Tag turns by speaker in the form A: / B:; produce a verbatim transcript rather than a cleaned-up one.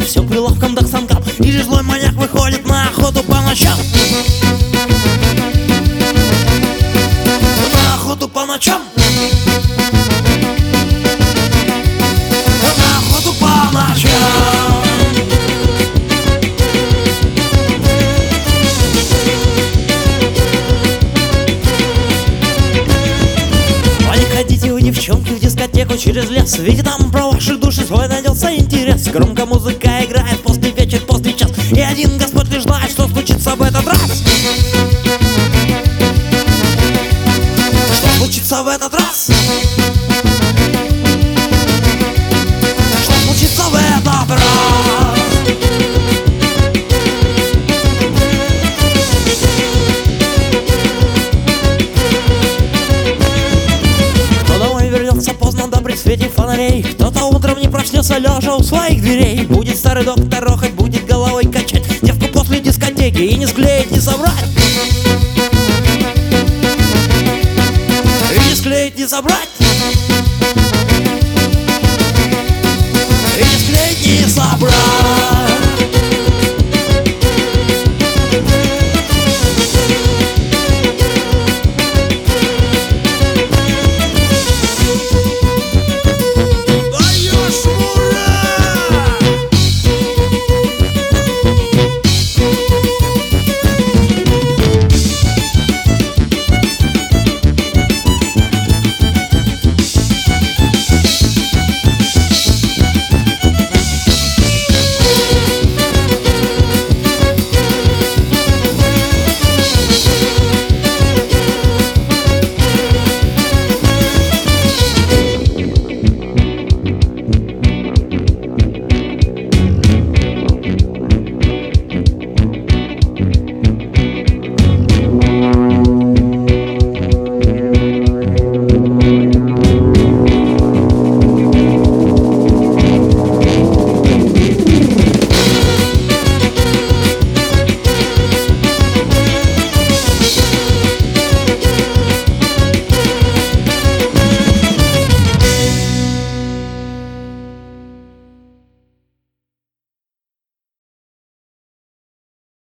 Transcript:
A: все к прилавкам да к станкам. Или злой маньяк выходит на охоту по ночам. На охоту по ночам. На охоту по ночам. Ходите у девчонки в дискотеку через лес, ведь там про ваши души свой найдется интерес. Громко музыка играет после вечер, после час, и один Господь лишь знает, что случится в этот раз. Что случится в этот раз? Что случится в этот раз? Поздно да при свете фонарей, кто-то утром не проснется лежа у своих дверей. Будет старый доктор рохать, будет головой качать девку после дискотеки и не склеить, не собрать. И не склеить, не собрать.